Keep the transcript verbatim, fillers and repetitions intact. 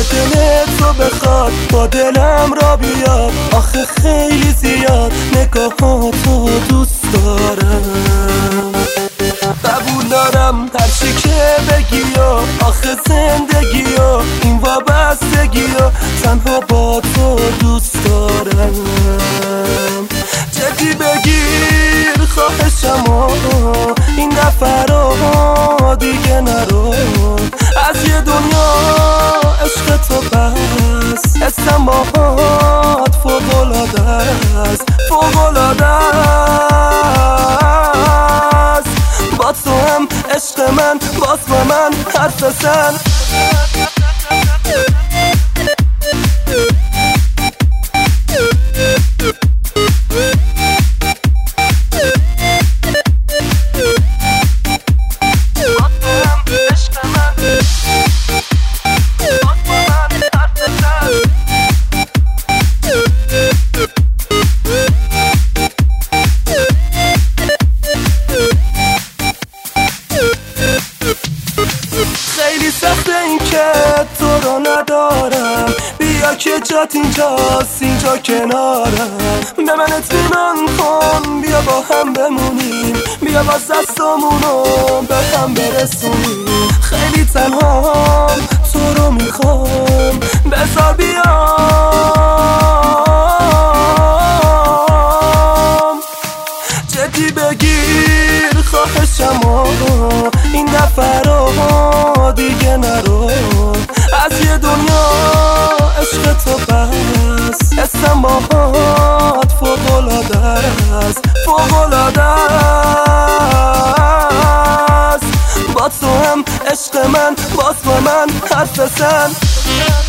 دلت رو بخواد با دلم را بیاد. آخه خیلی زیاد نگاهاتو دوست دارم. قبول دارم هرچی که بگی و آخه زندگی و این وابستگی و تنها با تو دوست دارم. جدی بگیر خواهشم و این دفعه رو دیگه نرو. از یه دنیا عشق تو بس اسم باهات فوق‌العاده است، فوق‌العاده است. با تو هم عشق من باز با من حرف بزن. خیلی سخته این که تو رو ندارم. بیا که جات اینجاست، اینجا کنارم. به من اطمینان کن، بیا با هم بمونیم. بیا باز دستامونو به هم برسونیم. خیلی تنهام تو رو میخوام، بذار بیام. جدی بگیر خواهشم و این دفعه رو دیگه نرو. از یه دنیا عشق تو بس اسم باهات فوق‌العاده است، فوق‌العاده است. با تو هم عشق من باز با من حرف بزن.